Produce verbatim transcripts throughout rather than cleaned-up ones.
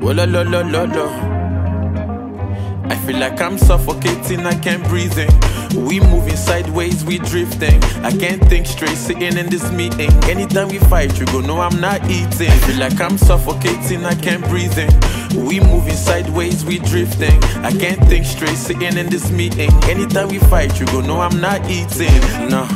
Oh la la la la la. I feel like I'm suffocating, I can't breathe in. We moving sideways, we drifting. I can't think straight, sitting in this meeting. Anytime we fight, you go know I'm not eating. I feel like I'm suffocating, I can't breathe in. We moving sideways, we drifting. I can't think straight, sitting in this meeting. Anytime we fight, you go know I'm not eating. No,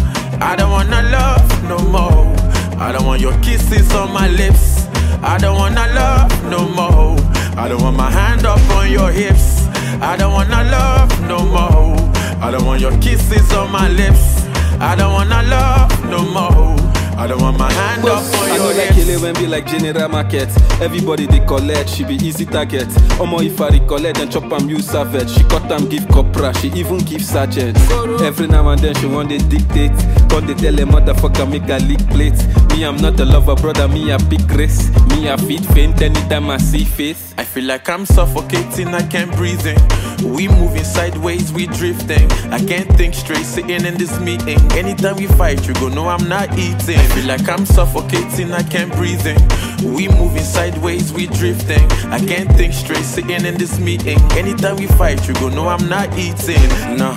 I don't wanna love no more. I don't want your kisses on my lips. I don't wanna love no more. I don't want my hand up on your hips. I don't wanna love no more. I don't want your kisses on my lips. I don't wanna love no more. I don't want my hand Boss, up on I your know like hips. Kele when be like general market. Everybody they collect, she be easy target. Omo if I recollect and chop am use savage. She cut am give copra, she even give sergeant. Every now and then she want to dictate. Cause they tell a motherfucker make a leak plate. Me I'm not a lover brother, me a big race. Me a feet faint anytime I see face. I feel like I'm suffocating, I can't breathe in. We moving sideways, we drifting. I can't think straight, sitting in this meeting. Anytime we fight, you go know I'm not eating. I feel like I'm suffocating, I can't breathe in. We moving sideways, we drifting. I can't think straight, sitting in this meeting. Anytime we fight, you go know I'm not eating. No,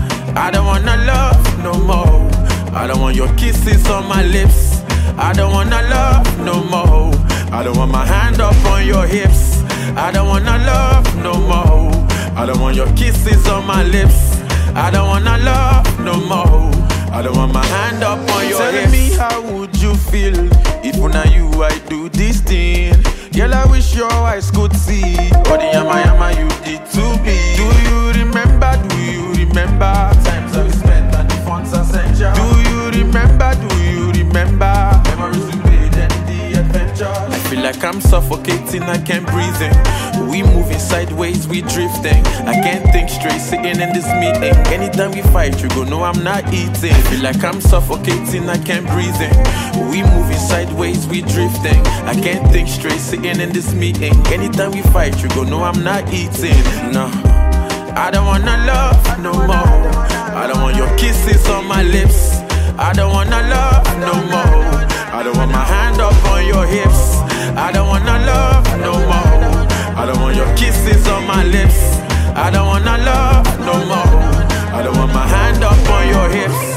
I don't wanna love no more. I don't want your kisses on my lips. I don't wanna love no more. I don't want my hand up on your hips. I don't wanna love no more. I don't want your kisses on my lips. I don't wanna love no more. I don't want my hand up on your hips. Tell me how would you feel if now you I do this thing? Girl, I wish your eyes could see all the yama yama you did to me. Do you remember, do you remember times that we spent and the funds are sent ya? Do you remember, do you remember memories we made and the adventure? I feel like I'm suffocating, I can't breathe in. We moving sideways, we drifting. I can't think straight, sitting in this meeting. Anytime we fight, you go know I'm not eating. I feel like I'm suffocating, I can't breathe in. We moving sideways, we drifting. I can't think straight, sitting in this meeting. Anytime we fight, you go know I'm not eating. No, I don't wanna love no more. I don't want your kisses on my lips. I don't wanna love no more. I don't want my hand up on your hips. I don't wanna love no more. I don't want your kisses on my lips. I don't wanna love no more. I don't want my hand up on your hips.